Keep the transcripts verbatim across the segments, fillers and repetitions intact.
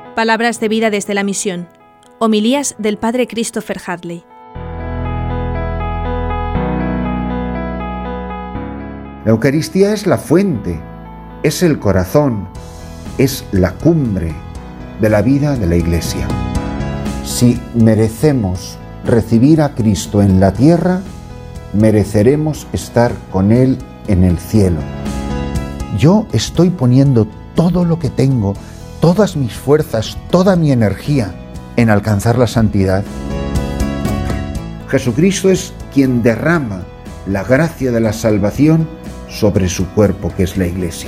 Palabras de vida desde la misión. Homilías del Padre Christopher Hadley. La Eucaristía es la fuente, es el corazón, es la cumbre de la vida de la Iglesia. Si merecemos recibir a Cristo en la tierra, mereceremos estar con Él en el cielo. Yo estoy poniendo todo lo que tengo, todas mis fuerzas, toda mi energía en alcanzar la santidad. Jesucristo es quien derrama la gracia de la salvación sobre su cuerpo, que es la Iglesia.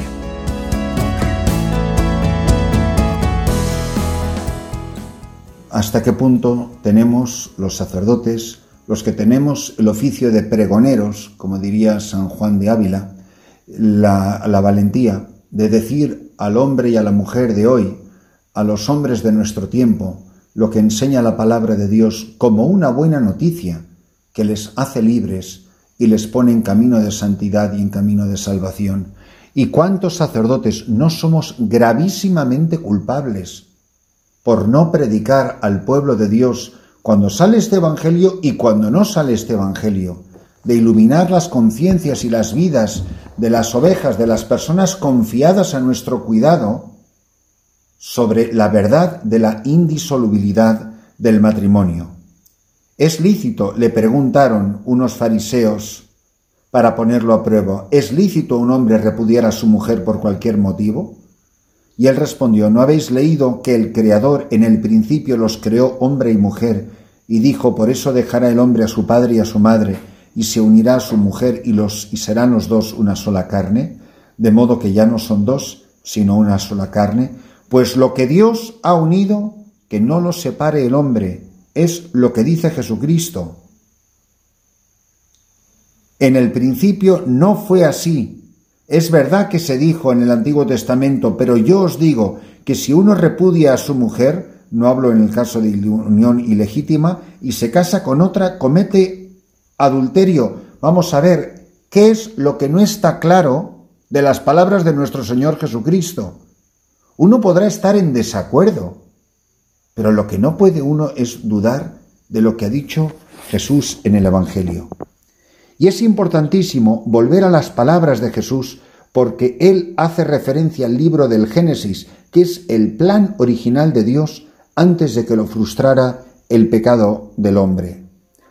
¿Hasta qué punto tenemos los sacerdotes, los que tenemos el oficio de pregoneros, como diría San Juan de Ávila, la, la valentía de decir al hombre y a la mujer de hoy, a los hombres de nuestro tiempo, lo que enseña la palabra de Dios como una buena noticia que les hace libres y les pone en camino de santidad y en camino de salvación? ¿Y cuántos sacerdotes no somos gravísimamente culpables por no predicar al pueblo de Dios cuando sale este evangelio y cuando no sale este evangelio? De iluminar las conciencias y las vidas de las ovejas, de las personas confiadas a nuestro cuidado, sobre la verdad de la indisolubilidad del matrimonio. ¿Es lícito?, le preguntaron unos fariseos para ponerlo a prueba, ¿es lícito un hombre repudiar a su mujer por cualquier motivo? Y él respondió: ¿no habéis leído que el Creador en el principio los creó hombre y mujer? Y dijo: por eso dejará el hombre a su padre y a su madre, y se unirá a su mujer, y, los, y serán los dos una sola carne, de modo que ya no son dos, sino una sola carne. Pues lo que Dios ha unido, que no lo separe el hombre, es lo que dice Jesucristo. En el principio no fue así. Es verdad que se dijo en el Antiguo Testamento, pero yo os digo que si uno repudia a su mujer, no hablo en el caso de unión ilegítima, y se casa con otra, comete adulterio. Vamos a ver qué es lo que no está claro de las palabras de nuestro Señor Jesucristo. Uno podrá estar en desacuerdo, pero lo que no puede uno es dudar de lo que ha dicho Jesús en el Evangelio. Y es importantísimo volver a las palabras de Jesús, porque Él hace referencia al libro del Génesis, que es el plan original de Dios antes de que lo frustrara el pecado del hombre.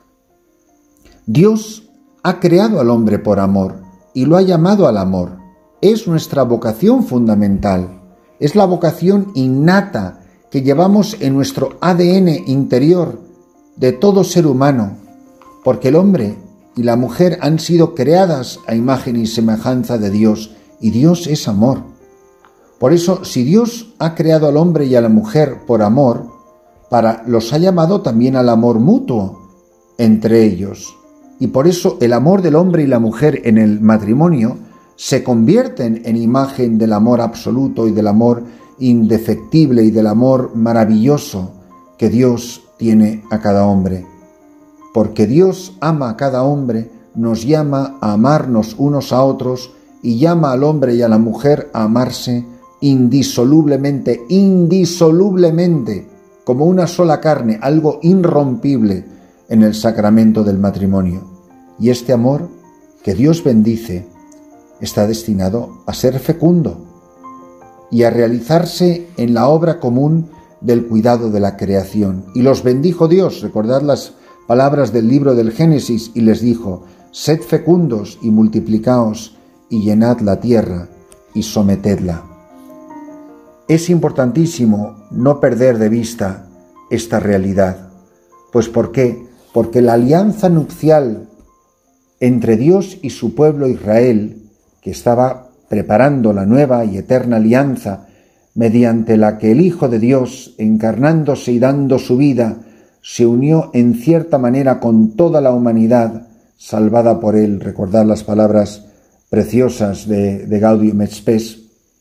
Dios ha creado al hombre por amor y lo ha llamado al amor. Es nuestra vocación fundamental, es la vocación innata que llevamos en nuestro A D N interior de todo ser humano, porque el hombre y la mujer han sido creadas a imagen y semejanza de Dios, y Dios es amor. Por eso, si Dios ha creado al hombre y a la mujer por amor, para los ha llamado también al amor mutuo entre ellos. Y por eso el amor del hombre y la mujer en el matrimonio se convierten en imagen del amor absoluto y del amor indefectible y del amor maravilloso que Dios tiene a cada hombre. Porque Dios ama a cada hombre, nos llama a amarnos unos a otros y llama al hombre y a la mujer a amarse indisolublemente, indisolublemente, como una sola carne, algo irrompible en el sacramento del matrimonio. Y este amor que Dios bendice está destinado a ser fecundo y a realizarse en la obra común del cuidado de la creación. Y los bendijo Dios, recordad las palabras del libro del Génesis, y les dijo: sed fecundos y multiplicaos y llenad la tierra y sometedla. Es importantísimo no perder de vista esta realidad. Pues ¿por qué? Porque la alianza nupcial entre Dios y su pueblo Israel, que estaba preparando la nueva y eterna alianza, mediante la que el Hijo de Dios, encarnándose y dando su vida, se unió en cierta manera con toda la humanidad, salvada por él. Recordad las palabras preciosas de, de Gaudium et Spes.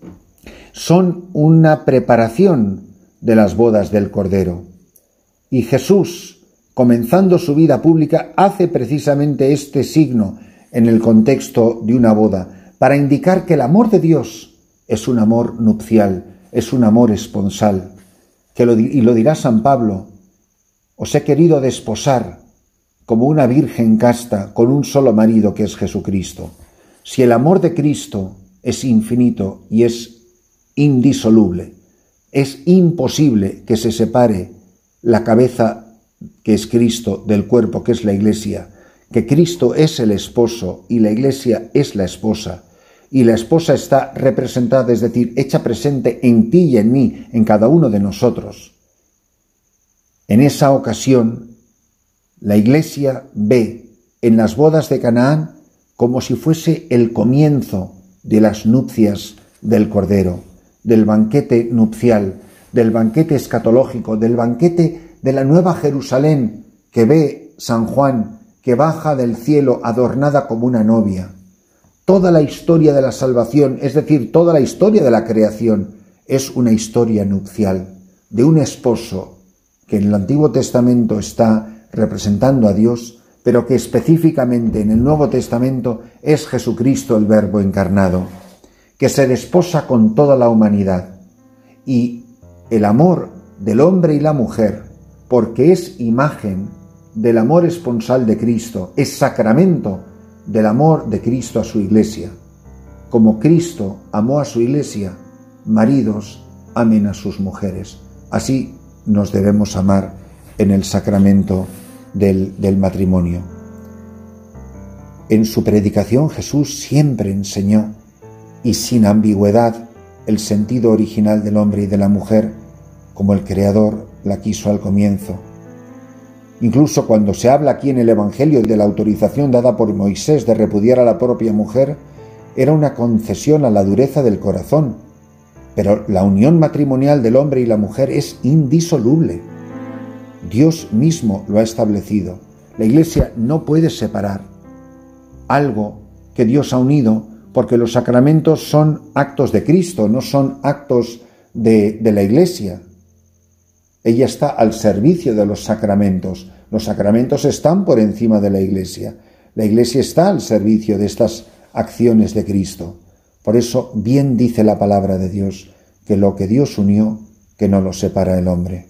Son una preparación de las bodas del Cordero. Y Jesús, comenzando su vida pública, hace precisamente este signo en el contexto de una boda, para indicar que el amor de Dios es un amor nupcial, es un amor esponsal. que lo, y lo dirá San Pablo, os he querido desposar como una virgen casta con un solo marido que es Jesucristo. Si el amor de Cristo es infinito y es indisoluble, es imposible que se separe la cabeza que es Cristo del cuerpo que es la Iglesia, que Cristo es el esposo y la Iglesia es la esposa, y la esposa está representada, es decir, hecha presente en ti y en mí, en cada uno de nosotros. En esa ocasión, la Iglesia ve en las bodas de Canaán como si fuese el comienzo de las nupcias del Cordero, del banquete nupcial, del banquete escatológico, del banquete de la nueva Jerusalén que ve San Juan, que baja del cielo adornada como una novia. Toda la historia de la salvación, es decir, toda la historia de la creación, es una historia nupcial, de un esposo que en el Antiguo Testamento está representando a Dios, pero que específicamente en el Nuevo Testamento es Jesucristo el Verbo encarnado, que se desposa con toda la humanidad. Y el amor del hombre y la mujer, porque es imagen del amor esponsal de Cristo, es sacramento del amor de Cristo a su Iglesia. Como Cristo amó a su Iglesia, maridos amen a sus mujeres. Así nos debemos amar en el sacramento del, del matrimonio. En su predicación Jesús siempre enseñó, y sin ambigüedad, el sentido original del hombre y de la mujer, como el Creador la quiso al comienzo. Incluso cuando se habla aquí en el Evangelio de la autorización dada por Moisés de repudiar a la propia mujer, era una concesión a la dureza del corazón, pero la unión matrimonial del hombre y la mujer es indisoluble. Dios mismo lo ha establecido. La Iglesia no puede separar algo que Dios ha unido, porque los sacramentos son actos de Cristo, no son actos de, de la Iglesia. Ella está al servicio de los sacramentos. Los sacramentos están por encima de la Iglesia. La Iglesia está al servicio de estas acciones de Cristo. Por eso bien dice la palabra de Dios, que lo que Dios unió, que no lo separa el hombre.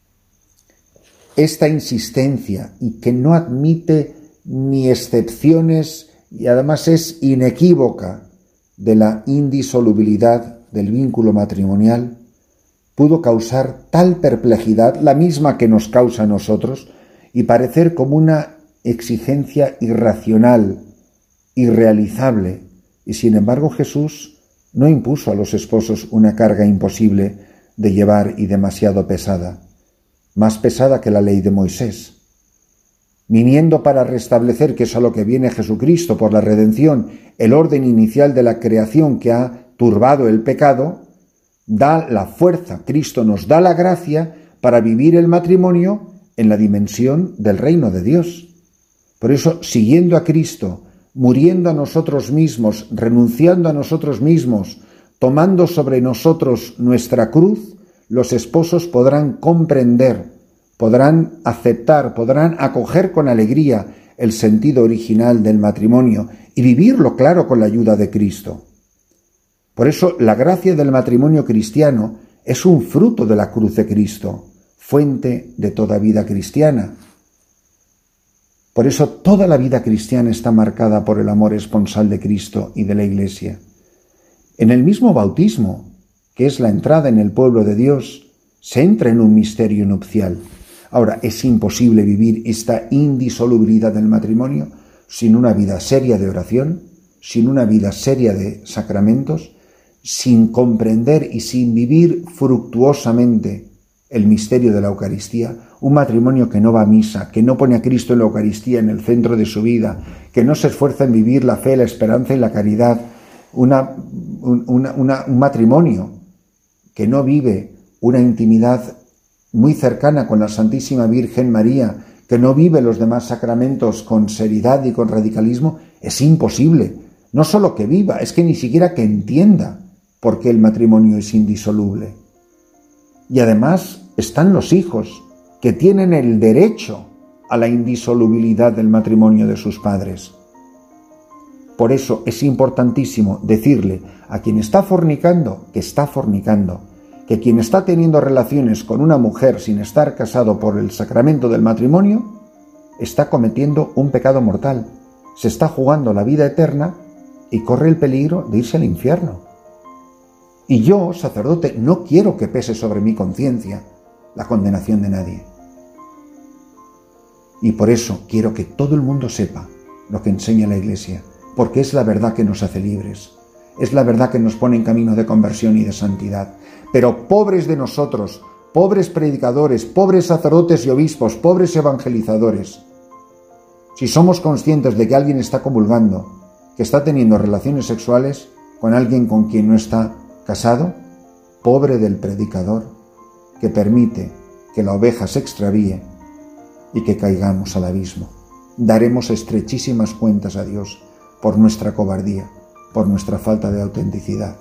Esta insistencia, y que no admite ni excepciones, y además es inequívoca, de la indisolubilidad del vínculo matrimonial, pudo causar tal perplejidad, la misma que nos causa a nosotros, y parecer como una exigencia irracional, irrealizable. Y sin embargo Jesús no impuso a los esposos una carga imposible de llevar y demasiado pesada, más pesada que la ley de Moisés. Viniendo para restablecer, que es a lo que viene Jesucristo por la redención, el orden inicial de la creación que ha turbado el pecado, da la fuerza, Cristo nos da la gracia para vivir el matrimonio en la dimensión del reino de Dios. Por eso, siguiendo a Cristo, muriendo a nosotros mismos, renunciando a nosotros mismos, tomando sobre nosotros nuestra cruz, los esposos podrán comprender, podrán aceptar, podrán acoger con alegría el sentido original del matrimonio y vivirlo, claro, con la ayuda de Cristo. Por eso la gracia del matrimonio cristiano es un fruto de la cruz de Cristo, fuente de toda vida cristiana. Por eso toda la vida cristiana está marcada por el amor esponsal de Cristo y de la Iglesia. En el mismo bautismo, que es la entrada en el pueblo de Dios, se entra en un misterio nupcial. Ahora, es imposible vivir esta indisolubilidad del matrimonio sin una vida seria de oración, sin una vida seria de sacramentos, sin comprender y sin vivir fructuosamente el misterio de la Eucaristía. Un matrimonio que no va a misa, que no pone a Cristo en la Eucaristía en el centro de su vida, que no se esfuerza en vivir la fe, la esperanza y la caridad. Una, una, una, un matrimonio que no vive una intimidad muy cercana con la Santísima Virgen María, que no vive los demás sacramentos con seriedad y con radicalismo, es imposible. No solo que viva, es que ni siquiera que entienda por qué el matrimonio es indisoluble. Y además están los hijos, que tienen el derecho a la indisolubilidad del matrimonio de sus padres. Por eso es importantísimo decirle a quien está fornicando que está fornicando, que quien está teniendo relaciones con una mujer sin estar casado por el sacramento del matrimonio está cometiendo un pecado mortal, se está jugando la vida eterna y corre el peligro de irse al infierno. Y yo, sacerdote, no quiero que pese sobre mi conciencia la condenación de nadie. Y por eso quiero que todo el mundo sepa lo que enseña la Iglesia, porque es la verdad que nos hace libres, es la verdad que nos pone en camino de conversión y de santidad. Pero pobres de nosotros, pobres predicadores, pobres sacerdotes y obispos, pobres evangelizadores, si somos conscientes de que alguien está comulgando, que está teniendo relaciones sexuales con alguien con quien no está casado, pobre del predicador que permite que la oveja se extravíe y que caigamos al abismo. Daremos estrechísimas cuentas a Dios por nuestra cobardía, por nuestra falta de autenticidad.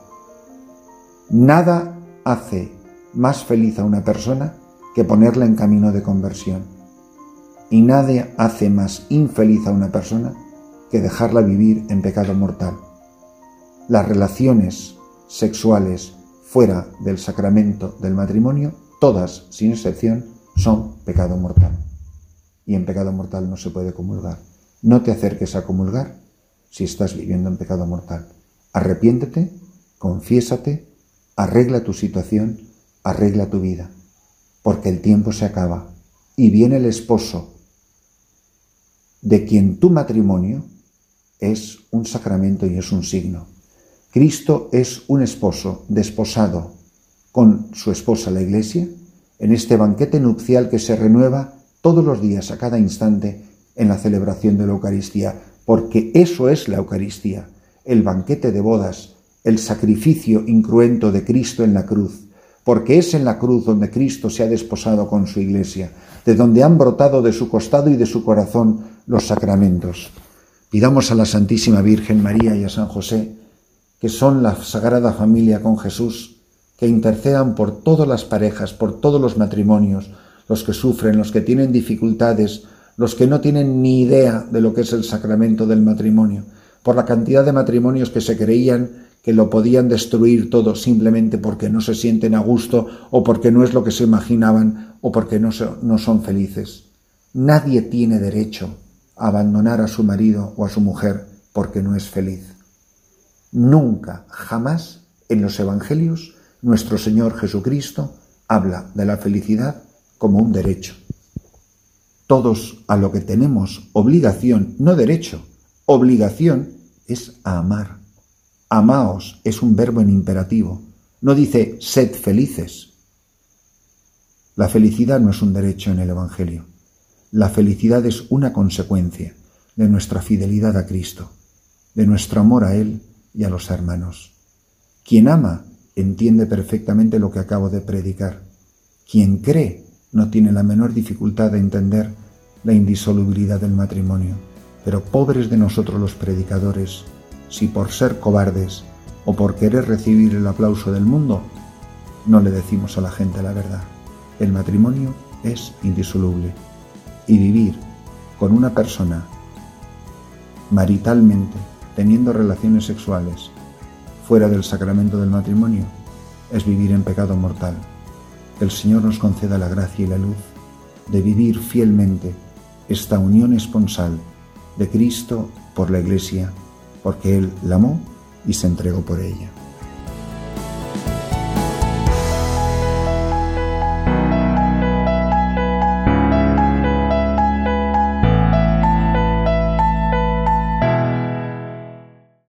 Nada hace más feliz a una persona que ponerla en camino de conversión. Y nadie hace más infeliz a una persona que dejarla vivir en pecado mortal. Las relaciones sexuales fuera del sacramento del matrimonio, todas, sin excepción, son pecado mortal. Y en pecado mortal no se puede comulgar. No te acerques a comulgar si estás viviendo en pecado mortal. Arrepiéntete, confiésate, arregla tu situación, arregla tu vida, porque el tiempo se acaba y viene el esposo de quien tu matrimonio es un sacramento y es un signo. Cristo es un esposo desposado con su esposa la Iglesia en este banquete nupcial que se renueva todos los días, a cada instante, en la celebración de la Eucaristía, porque eso es la Eucaristía, el banquete de bodas, el sacrificio incruento de Cristo en la cruz, porque es en la cruz donde Cristo se ha desposado con su Iglesia, de donde han brotado de su costado y de su corazón los sacramentos. Pidamos a la Santísima Virgen María y a San José, que son la Sagrada Familia con Jesús, que intercedan por todas las parejas, por todos los matrimonios, los que sufren, los que tienen dificultades, los que no tienen ni idea de lo que es el sacramento del matrimonio, por la cantidad de matrimonios que se creían que lo podían destruir todo simplemente porque no se sienten a gusto o porque no es lo que se imaginaban o porque no, so, no son felices. Nadie tiene derecho a abandonar a su marido o a su mujer porque no es feliz. Nunca, jamás, en los Evangelios, nuestro Señor Jesucristo habla de la felicidad como un derecho. Todos a lo que tenemos obligación, no derecho, obligación es a amar. Amaos es un verbo en imperativo. No dice sed felices. La felicidad no es un derecho en el Evangelio. La felicidad es una consecuencia de nuestra fidelidad a Cristo, de nuestro amor a Él y a los hermanos. Quien ama entiende perfectamente lo que acabo de predicar. Quien cree no tiene la menor dificultad de entender la indisolubilidad del matrimonio. Pero pobres de nosotros los predicadores, si por ser cobardes o por querer recibir el aplauso del mundo, no le decimos a la gente la verdad. El matrimonio es indisoluble y vivir con una persona maritalmente, teniendo relaciones sexuales fuera del sacramento del matrimonio, es vivir en pecado mortal. Que el Señor nos conceda la gracia y la luz de vivir fielmente esta unión esponsal de Cristo por la Iglesia, porque Él la amó y se entregó por ella.